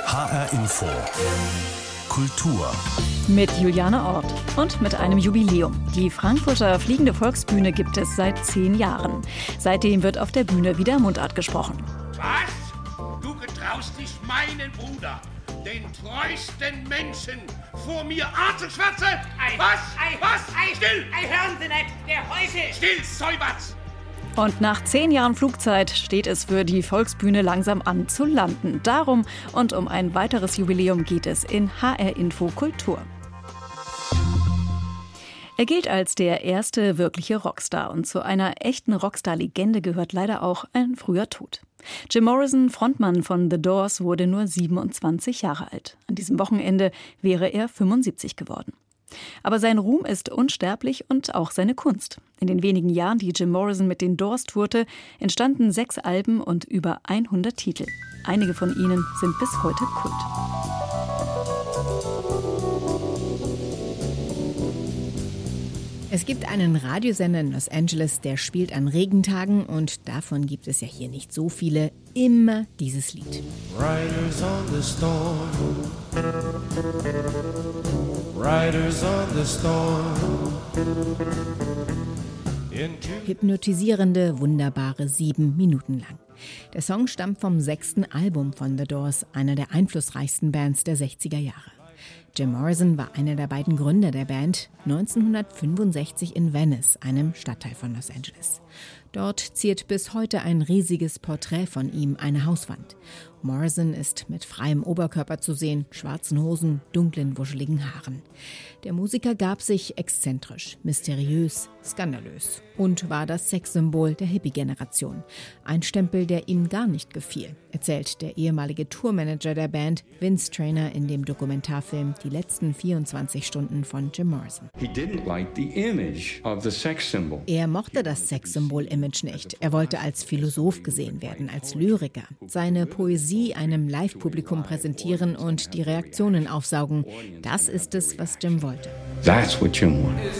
HR Info. Kultur. Mit Juliane Ort und mit einem Jubiläum. Die Frankfurter Fliegende Volksbühne gibt es seit 10 Jahren. Seitdem wird auf der Bühne wieder Mundart gesprochen. Was? Du getraust dich meinen Bruder, den treuesten Menschen, vor mir anzuschwärzen? Was? Still! Hören Sie nicht, der Häuse! Still, Säuberts! Und nach 10 Jahren Flugzeit steht es für die Volksbühne langsam an zu landen. Darum und um ein weiteres Jubiläum geht es in HR Info Kultur. Er gilt als der erste wirkliche Rockstar und zu einer echten Rockstar-Legende gehört leider auch ein früher Tod. Jim Morrison, Frontmann von The Doors, wurde nur 27 Jahre alt. An diesem Wochenende wäre er 75 geworden. Aber sein Ruhm ist unsterblich und auch seine Kunst. In den wenigen Jahren, die Jim Morrison mit den Doors tourte, entstanden 6 Alben und über 100 Titel. Einige von ihnen sind bis heute Kult. Es gibt einen Radiosender in Los Angeles, der spielt an Regentagen und davon gibt es ja hier nicht so viele. Immer dieses Lied. Riders on the storm. Riders on the storm. Hypnotisierende, wunderbare 7 Minuten lang. Der Song stammt vom 6. Album von The Doors, einer der einflussreichsten Bands der 60er Jahre. Jim Morrison war einer der beiden Gründer der Band, 1965 in Venice, einem Stadtteil von Los Angeles. Dort ziert bis heute ein riesiges Porträt von ihm eine Hauswand. Morrison ist mit freiem Oberkörper zu sehen, schwarzen Hosen, dunklen, wuscheligen Haaren. Der Musiker gab sich exzentrisch, mysteriös, skandalös und war das Sexsymbol der Hippie-Generation. Ein Stempel, der ihm gar nicht gefiel, erzählt der ehemalige Tourmanager der Band, Vince Traynor, in dem Dokumentarfilm Die letzten 24 Stunden von Jim Morrison. Er mochte das Sexsymbol-Image nicht. Er wollte als Philosoph gesehen werden, als Lyriker. Seine Poesie einem Live-Publikum präsentieren und die Reaktionen aufsaugen. Das ist es, was Jim wollte. That's what Jim wanted.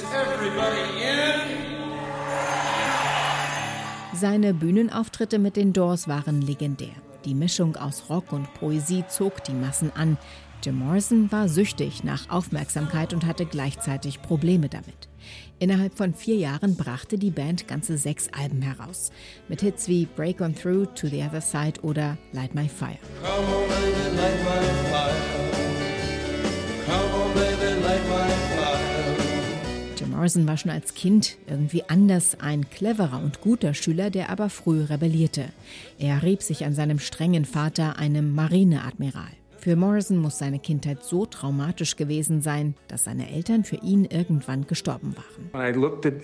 Seine Bühnenauftritte mit den Doors waren legendär. Die Mischung aus Rock und Poesie zog die Massen an. Jim Morrison war süchtig nach Aufmerksamkeit und hatte gleichzeitig Probleme damit. Innerhalb von 4 Jahren brachte die Band ganze 6 Alben heraus. Mit Hits wie Break On Through, To the Other Side oder Light My Fire. Come on, baby, light my fire. Come on, baby, light my fire. Jim Morrison war schon als Kind irgendwie anders, ein cleverer und guter Schüler, der aber früh rebellierte. Er rieb sich an seinem strengen Vater, einem Marineadmiral. Für Morrison muss seine Kindheit so traumatisch gewesen sein, dass seine Eltern für ihn irgendwann gestorben waren.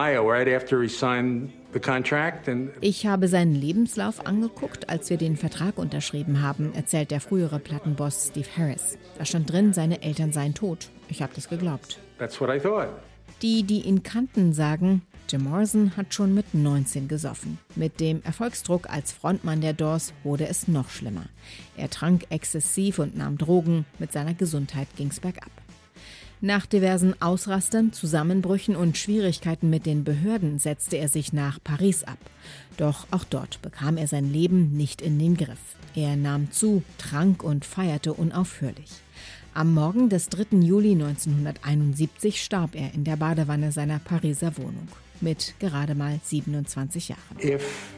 Ich habe seinen Lebenslauf angeguckt, als wir den Vertrag unterschrieben haben, erzählt der frühere Plattenboss Steve Harris. Da stand drin, seine Eltern seien tot. Ich habe das geglaubt. Die ihn kannten, sagen, Jim Morrison hat schon mit 19 gesoffen. Mit dem Erfolgsdruck als Frontmann der Doors wurde es noch schlimmer. Er trank exzessiv und nahm Drogen. Mit seiner Gesundheit ging's bergab. Nach diversen Ausrastern, Zusammenbrüchen und Schwierigkeiten mit den Behörden setzte er sich nach Paris ab. Doch auch dort bekam er sein Leben nicht in den Griff. Er nahm zu, trank und feierte unaufhörlich. Am Morgen des 3. Juli 1971 starb er in der Badewanne seiner Pariser Wohnung. Mit gerade mal 27 Jahren.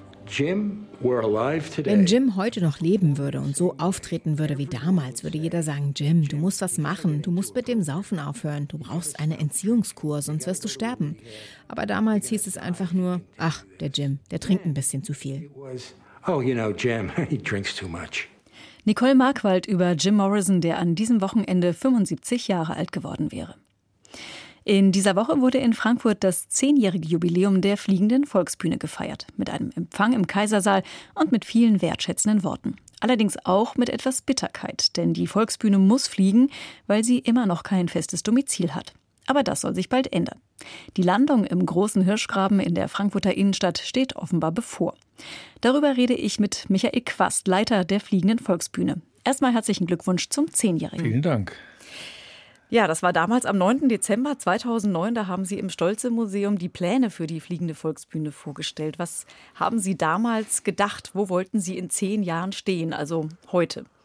Wenn Jim heute noch leben würde und so auftreten würde wie damals, würde jeder sagen, Jim, du musst was machen, du musst mit dem Saufen aufhören, du brauchst eine Entziehungskur, sonst wirst du sterben. Aber damals hieß es einfach nur, ach, der Jim, der trinkt ein bisschen zu viel. Jim, he drinks too much. Nicole Markwald über Jim Morrison, der an diesem Wochenende 75 Jahre alt geworden wäre. In dieser Woche wurde in Frankfurt das 10-jährige Jubiläum der Fliegenden Volksbühne gefeiert. Mit einem Empfang im Kaisersaal und mit vielen wertschätzenden Worten. Allerdings auch mit etwas Bitterkeit, denn die Volksbühne muss fliegen, weil sie immer noch kein festes Domizil hat. Aber das soll sich bald ändern. Die Landung im großen Hirschgraben in der Frankfurter Innenstadt steht offenbar bevor. Darüber rede ich mit Michael Quast, Leiter der Fliegenden Volksbühne. Erstmal herzlichen Glückwunsch zum 10-Jährigen. Vielen Dank. Ja, das war damals am 9. Dezember 2009. Da haben Sie im Stolze-Museum die Pläne für die Fliegende Volksbühne vorgestellt. Was haben Sie damals gedacht? Wo wollten Sie in 10 Jahren stehen, also heute?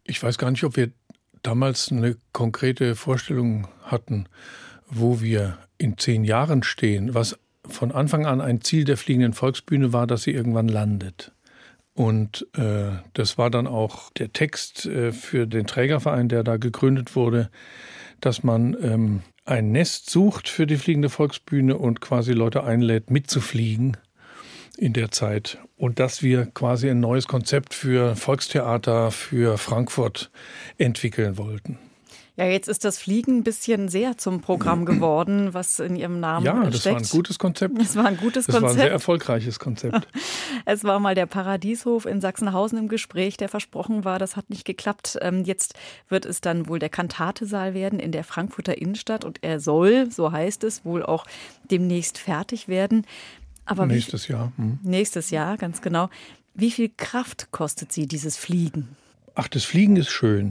Ich weiß gar nicht, ob wir damals eine konkrete Vorstellung hatten, wo wir in 10 Jahren stehen. Was von Anfang an ein Ziel der Fliegenden Volksbühne war, dass sie irgendwann landet. Und das war dann auch der Text für den Trägerverein, der da gegründet wurde, dass man ein Nest sucht für die Fliegende Volksbühne und quasi Leute einlädt, mitzufliegen in der Zeit. Und dass wir quasi ein neues Konzept für Volkstheater für Frankfurt entwickeln wollten. Ja, jetzt ist das Fliegen ein bisschen sehr zum Programm geworden, was in Ihrem Namen steckt. Ja, das war ein gutes Konzept. Das war ein gutes Konzept. Das war ein sehr erfolgreiches Konzept. Es war mal der Paradieshof in Sachsenhausen im Gespräch, der versprochen war. Das hat nicht geklappt. Jetzt wird es dann wohl der Kantatesaal werden in der Frankfurter Innenstadt. Und er soll, so heißt es, wohl auch demnächst fertig werden. Aber nächstes Jahr. Nächstes Jahr, ganz genau. Wie viel Kraft kostet Sie dieses Fliegen? Ach, das Fliegen ist schön.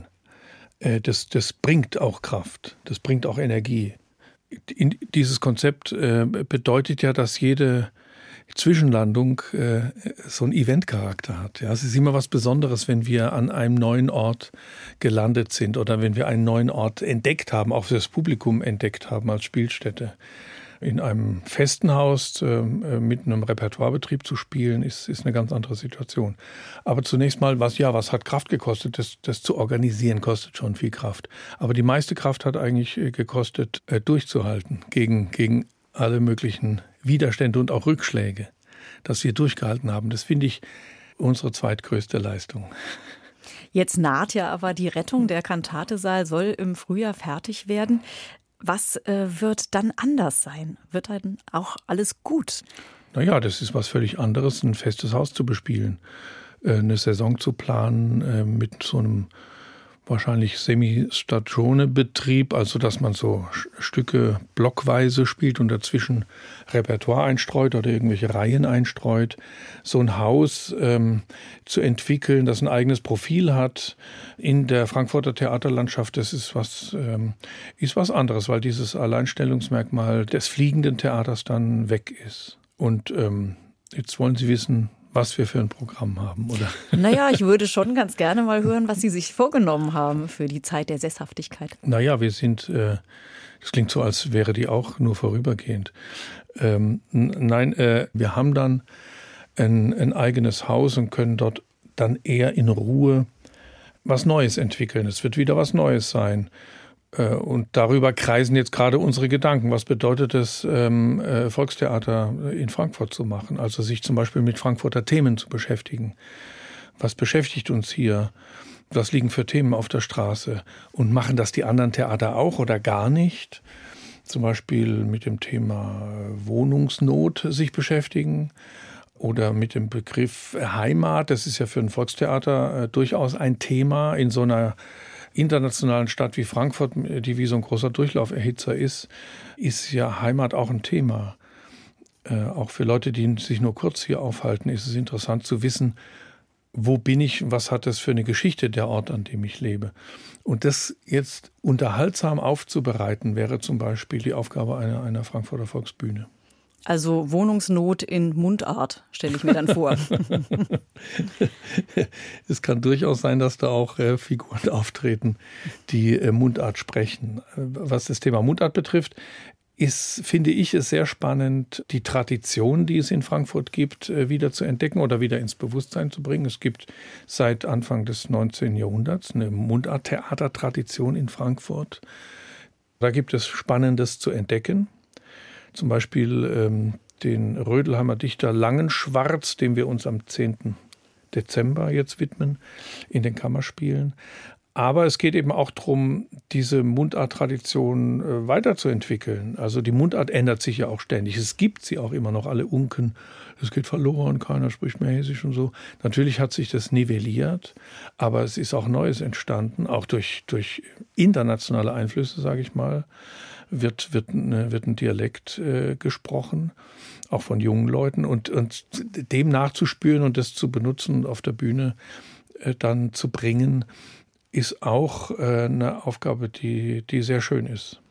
Das bringt auch Kraft, das bringt auch Energie. Dieses Konzept bedeutet ja, dass jede Zwischenlandung so einen Eventcharakter hat. Ja, es ist immer was Besonderes, wenn wir an einem neuen Ort gelandet sind oder wenn wir einen neuen Ort entdeckt haben, auch für das Publikum entdeckt haben als Spielstätte. In einem festen Haus mit einem Repertoirebetrieb zu spielen, ist eine ganz andere Situation. Aber zunächst mal, was hat Kraft gekostet? Das zu organisieren kostet schon viel Kraft. Aber die meiste Kraft hat eigentlich gekostet, durchzuhalten gegen alle möglichen Widerstände und auch Rückschläge. Dass wir durchgehalten haben, das finde ich unsere zweitgrößte Leistung. Jetzt naht ja aber die Rettung. Der Kantatesaal soll im Frühjahr fertig werden. Was wird dann anders sein? Wird dann auch alles gut? Naja, das ist was völlig anderes, ein festes Haus zu bespielen, eine Saison zu planen mit so einem wahrscheinlich Semi-Stagione-Betrieb, also dass man so Stücke blockweise spielt und dazwischen Repertoire einstreut oder irgendwelche Reihen einstreut. So ein Haus zu entwickeln, das ein eigenes Profil hat in der Frankfurter Theaterlandschaft, das ist was anderes, weil dieses Alleinstellungsmerkmal des fliegenden Theaters dann weg ist. Und jetzt wollen Sie wissen, was wir für ein Programm haben, oder? Naja, ich würde schon ganz gerne mal hören, was Sie sich vorgenommen haben für die Zeit der Sesshaftigkeit. Naja, wir sind, das klingt so, als wäre die auch nur vorübergehend. Nein, wir haben dann ein eigenes Haus und können dort dann eher in Ruhe was Neues entwickeln. Es wird wieder was Neues sein. Und darüber kreisen jetzt gerade unsere Gedanken. Was bedeutet es, Volkstheater in Frankfurt zu machen? Also sich zum Beispiel mit Frankfurter Themen zu beschäftigen. Was beschäftigt uns hier? Was liegen für Themen auf der Straße? Und machen das die anderen Theater auch oder gar nicht? Zum Beispiel mit dem Thema Wohnungsnot sich beschäftigen. Oder mit dem Begriff Heimat. Das ist ja für ein Volkstheater durchaus ein Thema in so einer internationalen Stadt wie Frankfurt, die wie so ein großer Durchlauferhitzer ist ja Heimat auch ein Thema. Auch für Leute, die sich nur kurz hier aufhalten, ist es interessant zu wissen, wo bin ich, was hat das für eine Geschichte, der Ort, an dem ich lebe. Und das jetzt unterhaltsam aufzubereiten, wäre zum Beispiel die Aufgabe einer Frankfurter Volksbühne. Also Wohnungsnot in Mundart, stelle ich mir dann vor. Es kann durchaus sein, dass da auch Figuren auftreten, die Mundart sprechen. Was das Thema Mundart betrifft, finde ich es sehr spannend, die Tradition, die es in Frankfurt gibt, wieder zu entdecken oder wieder ins Bewusstsein zu bringen. Es gibt seit Anfang des 19. Jahrhunderts eine Mundart-Theater-Tradition in Frankfurt. Da gibt es Spannendes zu entdecken. Zum Beispiel den Rödelheimer Dichter Langenschwarz, dem wir uns am 10. Dezember jetzt widmen, in den Kammerspielen. Aber es geht eben auch darum, diese Mundart-Tradition weiterzuentwickeln. Also die Mundart ändert sich ja auch ständig. Es gibt sie auch immer noch, alle Unken. Es geht verloren, keiner spricht mehr Hessisch und so. Natürlich hat sich das nivelliert, aber es ist auch Neues entstanden, auch durch internationale Einflüsse, sage ich mal. Wird ein Dialekt gesprochen, auch von jungen Leuten. Und dem nachzuspüren und das zu benutzen und auf der Bühne dann zu bringen, ist auch eine Aufgabe, die sehr schön ist.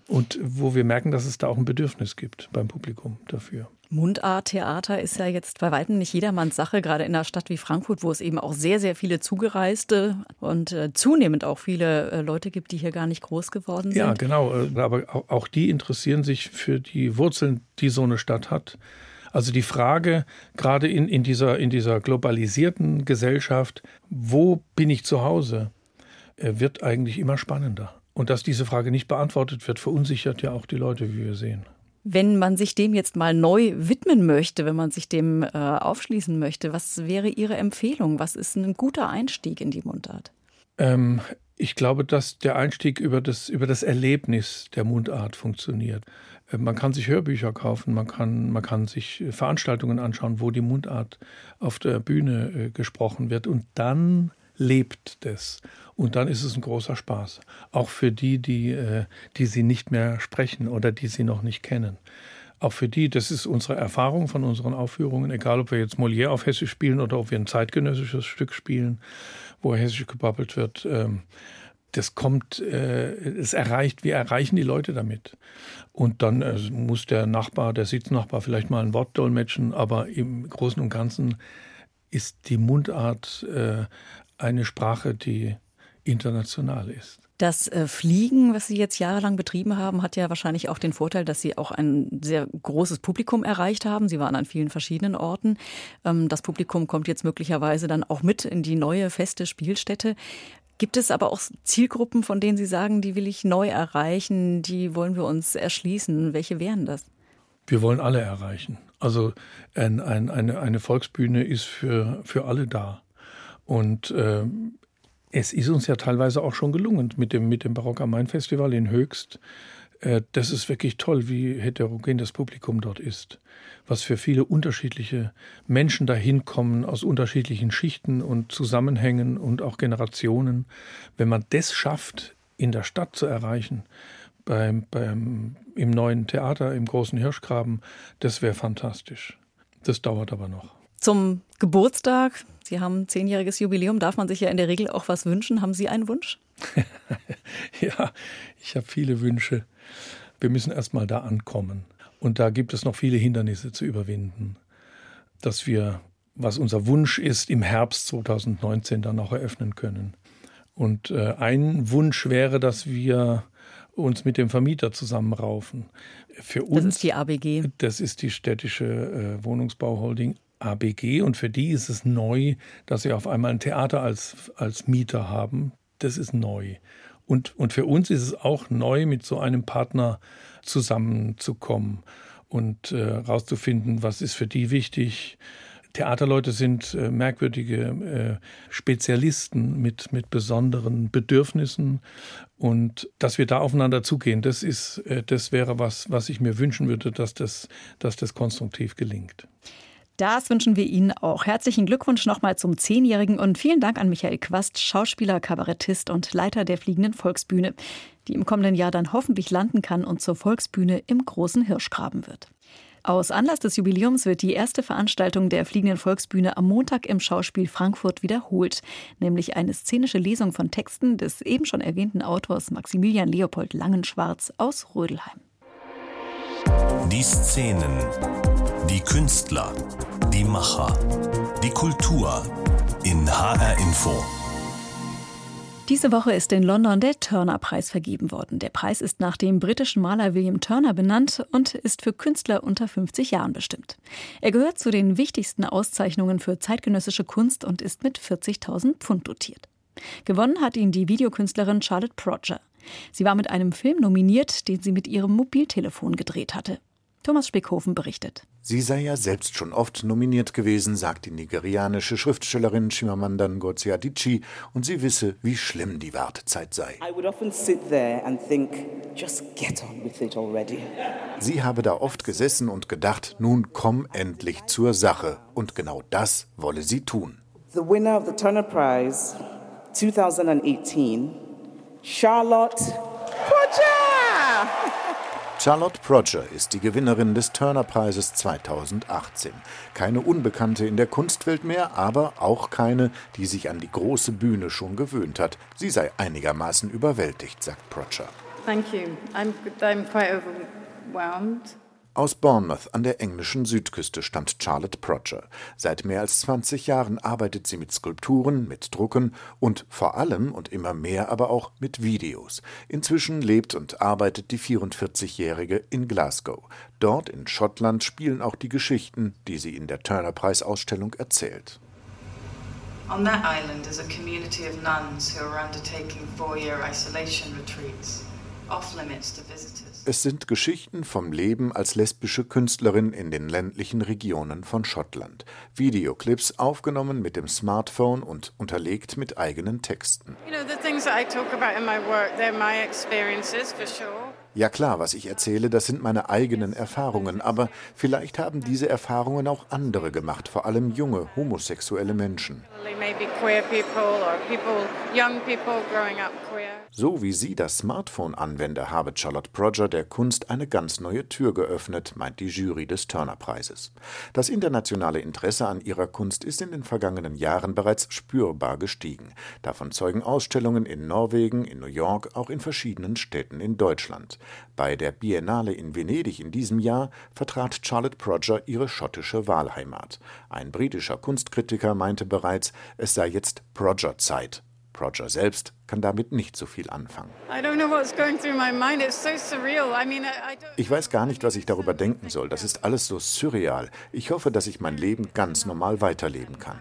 Und wo wir merken, dass es da auch ein Bedürfnis gibt beim Publikum dafür. Mundarttheater ist ja jetzt bei weitem nicht jedermanns Sache, gerade in einer Stadt wie Frankfurt, wo es eben auch sehr, sehr viele Zugereiste und zunehmend auch viele Leute gibt, die hier gar nicht groß geworden sind. Ja, genau. Aber auch die interessieren sich für die Wurzeln, die so eine Stadt hat. Also die Frage, gerade in dieser globalisierten Gesellschaft, wo bin ich zu Hause, wird eigentlich immer spannender. Und dass diese Frage nicht beantwortet wird, verunsichert ja auch die Leute, wie wir sehen. Wenn man sich dem jetzt mal neu widmen möchte, wenn man sich dem aufschließen möchte, was wäre Ihre Empfehlung? Was ist ein guter Einstieg in die Mundart? Ich glaube, dass der Einstieg über das Erlebnis der Mundart funktioniert. Man kann sich Hörbücher kaufen, man kann sich Veranstaltungen anschauen, wo die Mundart auf der Bühne gesprochen wird. Und dann lebt das. Und dann ist es ein großer Spaß. Auch für die sie nicht mehr sprechen oder die sie noch nicht kennen. Auch für die, das ist unsere Erfahrung von unseren Aufführungen, egal ob wir jetzt Molière auf Hessisch spielen oder ob wir ein zeitgenössisches Stück spielen, wo Hessisch gebabbelt wird. Wir erreichen die Leute damit. Und dann muss der Sitznachbar vielleicht mal ein Wort dolmetschen, aber im Großen und Ganzen ist die Mundart eine Sprache, die international ist. Das Fliegen, was Sie jetzt jahrelang betrieben haben, hat ja wahrscheinlich auch den Vorteil, dass Sie auch ein sehr großes Publikum erreicht haben. Sie waren an vielen verschiedenen Orten. Das Publikum kommt jetzt möglicherweise dann auch mit in die neue feste Spielstätte. Gibt es aber auch Zielgruppen, von denen Sie sagen, die will ich neu erreichen, die wollen wir uns erschließen? Welche wären das? Wir wollen alle erreichen. Also eine Volksbühne ist für alle da. Und es ist uns ja teilweise auch schon gelungen mit dem Barock am Main Festival in Höchst. Das ist wirklich toll, wie heterogen das Publikum dort ist. Was für viele unterschiedliche Menschen da hinkommen aus unterschiedlichen Schichten und Zusammenhängen und auch Generationen. Wenn man das schafft, in der Stadt zu erreichen, im neuen Theater, im Großen Hirschgraben, das wäre fantastisch. Das dauert aber noch. Zum Geburtstag, Sie haben 10-jähriges Jubiläum, darf man sich ja in der Regel auch was wünschen. Haben Sie einen Wunsch? Ja, ich habe viele Wünsche. Wir müssen erst mal da ankommen. Und da gibt es noch viele Hindernisse zu überwinden. Dass wir, was unser Wunsch ist, im Herbst 2019 dann auch eröffnen können. Und ein Wunsch wäre, dass wir uns mit dem Vermieter zusammenraufen. Für uns, das ist die ABG. Das ist die städtische Wohnungsbauholding ABG. Und für die ist es neu, dass sie auf einmal ein Theater als Mieter haben. Das ist neu. Und für uns ist es auch neu, mit so einem Partner zusammenzukommen und rauszufinden, was ist für die wichtig. Theaterleute sind merkwürdige Spezialisten mit besonderen Bedürfnissen. Und dass wir da aufeinander zugehen, das wäre was ich mir wünschen würde, dass das konstruktiv gelingt. Das wünschen wir Ihnen auch. Herzlichen Glückwunsch nochmal zum 10-Jährigen und vielen Dank an Michael Quast, Schauspieler, Kabarettist und Leiter der Fliegenden Volksbühne, die im kommenden Jahr dann hoffentlich landen kann und zur Volksbühne im Großen Hirschgraben wird. Aus Anlass des Jubiläums wird die erste Veranstaltung der Fliegenden Volksbühne am Montag im Schauspiel Frankfurt wiederholt, nämlich eine szenische Lesung von Texten des eben schon erwähnten Autors Maximilian Leopold Langenschwarz aus Rödelheim. Die Szenen, die Künstler, die Macher, die Kultur in HR Info. Diese Woche ist in London der Turner-Preis vergeben worden. Der Preis ist nach dem britischen Maler William Turner benannt und ist für Künstler unter 50 Jahren bestimmt. Er gehört zu den wichtigsten Auszeichnungen für zeitgenössische Kunst und ist mit 40.000 Pfund dotiert. Gewonnen hat ihn die Videokünstlerin Charlotte Proger. Sie war mit einem Film nominiert, den sie mit ihrem Mobiltelefon gedreht hatte. Thomas Spickhofen berichtet. Sie sei ja selbst schon oft nominiert gewesen, sagt die nigerianische Schriftstellerin Chimamanda Ngozi Adichie, und sie wisse, wie schlimm die Wartezeit sei. Sie habe da oft gesessen und gedacht, nun komm endlich zur Sache. Und genau das wolle sie tun. The winner of the Turner Prize 2018, Charlotte Proger! Charlotte Proger ist die Gewinnerin des Turner-Preises 2018. Keine Unbekannte in der Kunstwelt mehr, aber auch keine, die sich an die große Bühne schon gewöhnt hat. Sie sei einigermaßen überwältigt, sagt Proger. Thank you. I'm quite overwhelmed. Aus Bournemouth an der englischen Südküste stammt Charlotte Prodger. Seit mehr als 20 Jahren arbeitet sie mit Skulpturen, mit Drucken und vor allem und immer mehr aber auch mit Videos. Inzwischen lebt und arbeitet die 44-Jährige in Glasgow. Dort in Schottland spielen auch die Geschichten, die sie in der Turner-Preis-Ausstellung erzählt. On that island is a community of nuns who are undertaking 4-year isolation retreats, off-limits to visitors. Es sind Geschichten vom Leben als lesbische Künstlerin in den ländlichen Regionen von Schottland. Videoclips aufgenommen mit dem Smartphone und unterlegt mit eigenen Texten. Ja klar, was ich erzähle, das sind meine eigenen Erfahrungen, aber vielleicht haben diese Erfahrungen auch andere gemacht, vor allem junge, homosexuelle Menschen. So wie sie das Smartphone anwende, habe Charlotte Prodger der Kunst eine ganz neue Tür geöffnet, meint die Jury des Turner-Preises. Das internationale Interesse an ihrer Kunst ist in den vergangenen Jahren bereits spürbar gestiegen. Davon zeugen Ausstellungen in Norwegen, in New York, auch in verschiedenen Städten in Deutschland. Bei der Biennale in Venedig in diesem Jahr vertrat Charlotte Prodger ihre schottische Wahlheimat. Ein britischer Kunstkritiker meinte bereits, es sei jetzt Prodger-Zeit. Prodger selbst kann damit nicht so viel anfangen. Ich weiß gar nicht, was ich darüber denken soll. Das ist alles so surreal. Ich hoffe, dass ich mein Leben ganz normal weiterleben kann.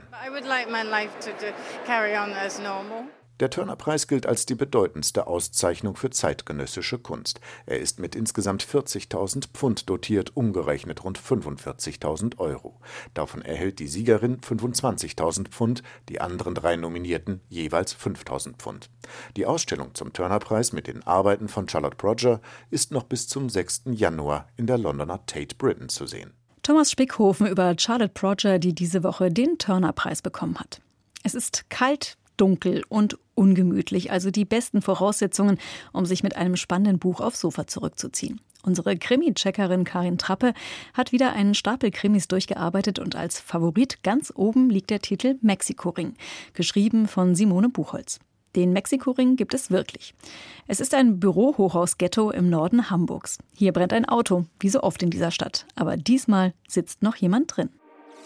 Der Turner-Preis gilt als die bedeutendste Auszeichnung für zeitgenössische Kunst. Er ist mit insgesamt 40.000 Pfund dotiert, umgerechnet rund 45.000 Euro. Davon erhält die Siegerin 25.000 Pfund, die anderen 3 Nominierten jeweils 5.000 Pfund. Die Ausstellung zum Turner-Preis mit den Arbeiten von Charlotte Prodger ist noch bis zum 6. Januar in der Londoner Tate Britain zu sehen. Thomas Spickhofen über Charlotte Prodger, die diese Woche den Turner-Preis bekommen hat. Es ist kalt, dunkel und ungemütlich, also die besten Voraussetzungen, um sich mit einem spannenden Buch aufs Sofa zurückzuziehen. Unsere Krimi-Checkerin Karin Trappe hat wieder einen Stapel Krimis durchgearbeitet und als Favorit ganz oben liegt der Titel Mexiko-Ring, geschrieben von Simone Buchholz. Den Mexiko-Ring gibt es wirklich. Es ist ein Bürohochhaus-Ghetto im Norden Hamburgs. Hier brennt ein Auto, wie so oft in dieser Stadt. Aber diesmal sitzt noch jemand drin.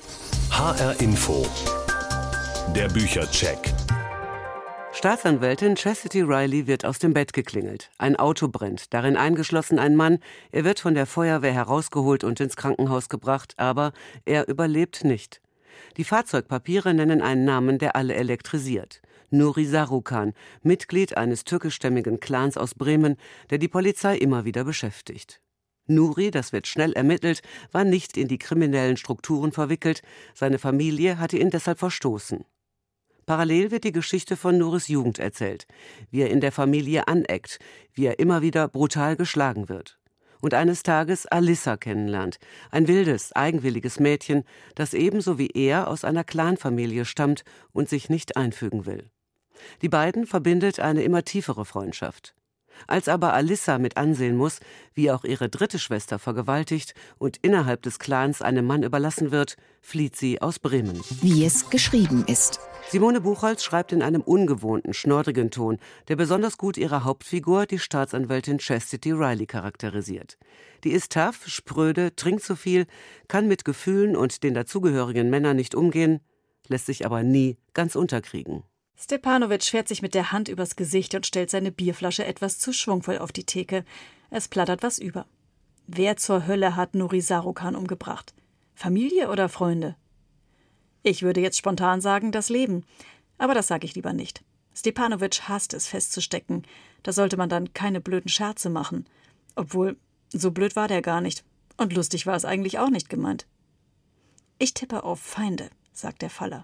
HR Info. Der Büchercheck. Staatsanwältin Chastity Riley wird aus dem Bett geklingelt. Ein Auto brennt, darin eingeschlossen ein Mann. Er wird von der Feuerwehr herausgeholt und ins Krankenhaus gebracht, aber er überlebt nicht. Die Fahrzeugpapiere nennen einen Namen, der alle elektrisiert. Nuri Sarukhan, Mitglied eines türkischstämmigen Clans aus Bremen, der die Polizei immer wieder beschäftigt. Nuri, das wird schnell ermittelt, war nicht in die kriminellen Strukturen verwickelt. Seine Familie hatte ihn deshalb verstoßen. Parallel wird die Geschichte von Nuris Jugend erzählt, wie er in der Familie aneckt, wie er immer wieder brutal geschlagen wird. Und eines Tages Alissa kennenlernt, ein wildes, eigenwilliges Mädchen, das ebenso wie er aus einer Clanfamilie stammt und sich nicht einfügen will. Die beiden verbindet eine immer tiefere Freundschaft. Als aber Alissa mit ansehen muss, wie auch ihre dritte Schwester vergewaltigt und innerhalb des Clans einem Mann überlassen wird, flieht sie aus Bremen. Wie es geschrieben ist. Simone Buchholz schreibt in einem ungewohnten, schnorrigen Ton, der besonders gut ihre Hauptfigur, die Staatsanwältin Chastity Riley, charakterisiert. Die ist tough, spröde, trinkt zu viel, kann mit Gefühlen und den dazugehörigen Männern nicht umgehen, lässt sich aber nie ganz unterkriegen. Stepanovic fährt sich mit der Hand übers Gesicht und stellt seine Bierflasche etwas zu schwungvoll auf die Theke. Es plattert was über. Wer zur Hölle hat Nuri Sarukhan umgebracht? Familie oder Freunde? Ich würde jetzt spontan sagen, das Leben. Aber das sage ich lieber nicht. Stepanovic hasst es, festzustecken. Da sollte man dann keine blöden Scherze machen. Obwohl, so blöd war der gar nicht. Und lustig war es eigentlich auch nicht gemeint. Ich tippe auf Feinde, sagt der Faller.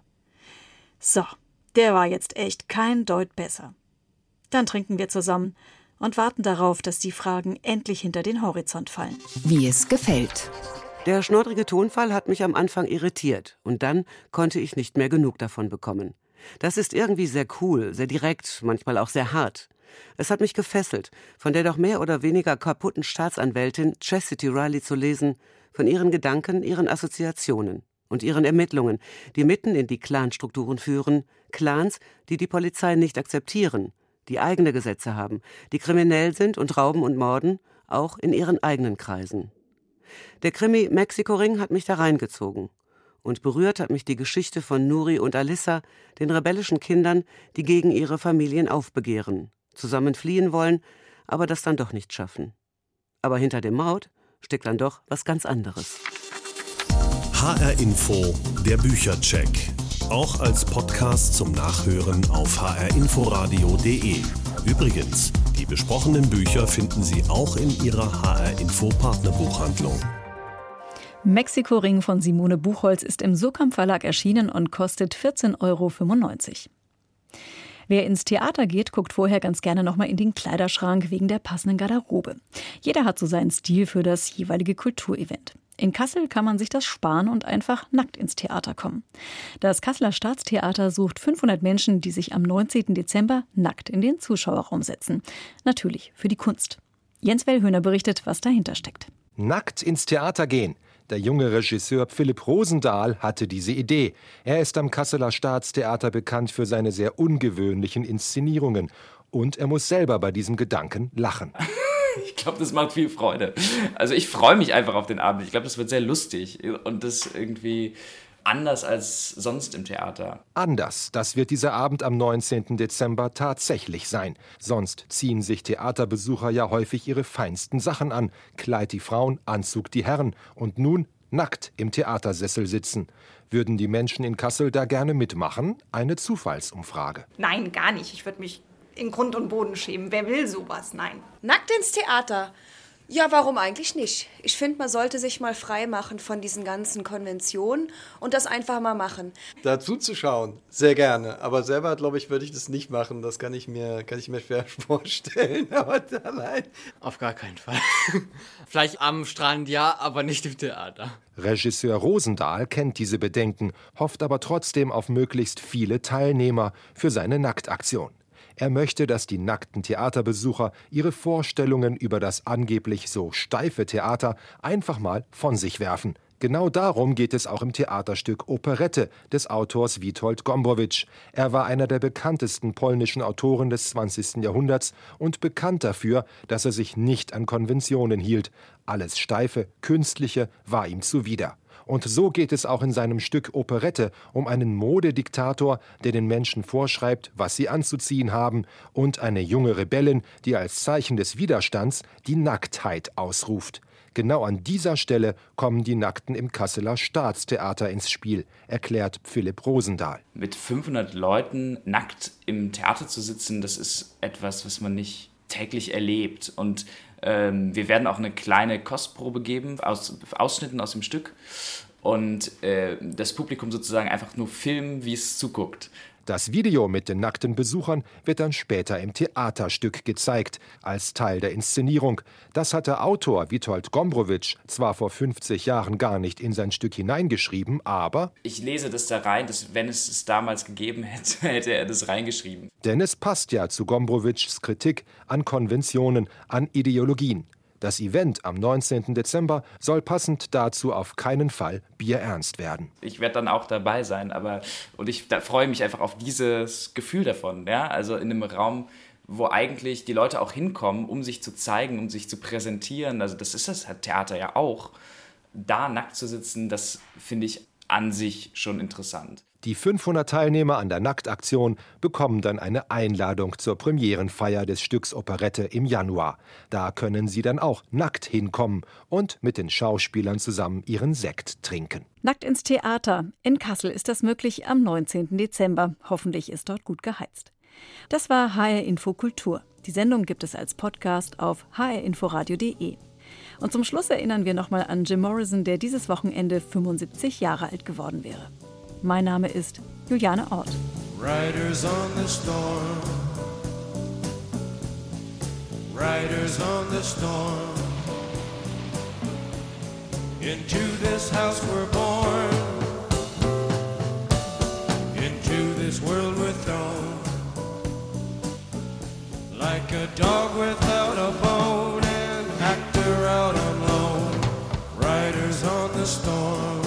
So. Der war jetzt echt kein Deut besser. Dann trinken wir zusammen und warten darauf, dass die Fragen endlich hinter den Horizont fallen. Wie es gefällt. Der schnoddrige Tonfall hat mich am Anfang irritiert und dann konnte ich nicht mehr genug davon bekommen. Das ist irgendwie sehr cool, sehr direkt, manchmal auch sehr hart. Es hat mich gefesselt, von der doch mehr oder weniger kaputten Staatsanwältin Chastity Riley zu lesen, von ihren Gedanken, ihren Assoziationen und ihren Ermittlungen, die mitten in die Clanstrukturen führen, Clans, die die Polizei nicht akzeptieren, die eigene Gesetze haben, die kriminell sind und rauben und morden, auch in ihren eigenen Kreisen. Der Krimi Mexiko-Ring hat mich da reingezogen. Und berührt hat mich die Geschichte von Nuri und Alissa, den rebellischen Kindern, die gegen ihre Familien aufbegehren, zusammen fliehen wollen, aber das dann doch nicht schaffen. Aber hinter dem Mord steckt dann doch was ganz anderes. HR Info, der Büchercheck. Auch als Podcast zum Nachhören auf hrinforadio.de. Übrigens, die besprochenen Bücher finden Sie auch in Ihrer HR Info Partnerbuchhandlung. Mexiko-Ring von Simone Buchholz ist im Surkamp Verlag erschienen und kostet 14,95 €. Wer ins Theater geht, guckt vorher ganz gerne nochmal in den Kleiderschrank wegen der passenden Garderobe. Jeder hat so seinen Stil für das jeweilige Kulturevent. In Kassel kann man sich das sparen und einfach nackt ins Theater kommen. Das Kasseler Staatstheater sucht 500 Menschen, die sich am 19. Dezember nackt in den Zuschauerraum setzen. Natürlich für die Kunst. Jens Wellhöhner berichtet, was dahinter steckt. Nackt ins Theater gehen. Der junge Regisseur Philipp Rosendahl hatte diese Idee. Er ist am Kasseler Staatstheater bekannt für seine sehr ungewöhnlichen Inszenierungen. Und er muss selber bei diesem Gedanken lachen. Ich glaube, das macht viel Freude. Also ich freue mich einfach auf den Abend. Ich glaube, das wird sehr lustig und das irgendwie anders als sonst im Theater. Anders, das wird dieser Abend am 19. Dezember tatsächlich sein. Sonst ziehen sich Theaterbesucher ja häufig ihre feinsten Sachen an. Kleid die Frauen, Anzug die Herren. Und nun nackt im Theatersessel sitzen. Würden die Menschen in Kassel da gerne mitmachen? Eine Zufallsumfrage. Nein, gar nicht. Ich würde mich in Grund und Boden schämen. Wer will sowas? Nein. Nackt ins Theater? Ja, warum eigentlich nicht? Ich finde, man sollte sich mal frei machen von diesen ganzen Konventionen und das einfach mal machen. Dazu zu schauen, sehr gerne. Aber selber, glaube ich, würde ich das nicht machen. Das kann ich mir schwer vorstellen. Aber allein. Auf gar keinen Fall. Vielleicht am Strand ja, aber nicht im Theater. Regisseur Rosendahl kennt diese Bedenken, hofft aber trotzdem auf möglichst viele Teilnehmer für seine Nacktaktion. Er möchte, dass die nackten Theaterbesucher ihre Vorstellungen über das angeblich so steife Theater einfach mal von sich werfen. Genau darum geht es auch im Theaterstück Operette des Autors Witold Gombrowicz. Er war einer der bekanntesten polnischen Autoren des 20. Jahrhunderts und bekannt dafür, dass er sich nicht an Konventionen hielt. Alles Steife, Künstliche war ihm zuwider. Und so geht es auch in seinem Stück Operette um einen Modediktator, der den Menschen vorschreibt, was sie anzuziehen haben, und eine junge Rebellin, die als Zeichen des Widerstands die Nacktheit ausruft. Genau an dieser Stelle kommen die Nackten im Kasseler Staatstheater ins Spiel, erklärt Philipp Rosendahl. Mit 500 Leuten nackt im Theater zu sitzen, das ist etwas, was man nicht täglich erlebt. Und wir werden auch eine kleine Kostprobe geben, Ausschnitten aus dem Stück. Und das Publikum sozusagen einfach nur filmen, wie es zuguckt. Das Video mit den nackten Besuchern wird dann später im Theaterstück gezeigt, als Teil der Inszenierung. Das hat der Autor Witold Gombrowicz zwar vor 50 Jahren gar nicht in sein Stück hineingeschrieben, aber... Ich lese das da rein, dass wenn es damals gegeben hätte, hätte er das reingeschrieben. Denn es passt ja zu Gombrowicz' Kritik an Konventionen, an Ideologien. Das Event am 19. Dezember soll passend dazu auf keinen Fall bierernst werden. Ich werde dann auch dabei sein, und ich freue mich einfach auf dieses Gefühl davon. Ja? Also in einem Raum, wo eigentlich die Leute auch hinkommen, um sich zu zeigen, um sich zu präsentieren. Also das ist das Theater ja auch. Da nackt zu sitzen, das finde ich an sich schon interessant. Die 500 Teilnehmer an der Nacktaktion bekommen dann eine Einladung zur Premierenfeier des Stücks Operette im Januar. Da können sie dann auch nackt hinkommen und mit den Schauspielern zusammen ihren Sekt trinken. Nackt ins Theater. In Kassel ist das möglich am 19. Dezember. Hoffentlich ist dort gut geheizt. Das war HR Info Kultur. Die Sendung gibt es als Podcast auf hrinforadio.de. Und zum Schluss erinnern wir nochmal an Jim Morrison, der dieses Wochenende 75 Jahre alt geworden wäre. Mein Name ist Juliane Ort. Riders on the storm. Riders on the storm. Into this house we're born. Into this world we're thrown. Like a dog without a bone, an actor out on loan. Riders on the storm.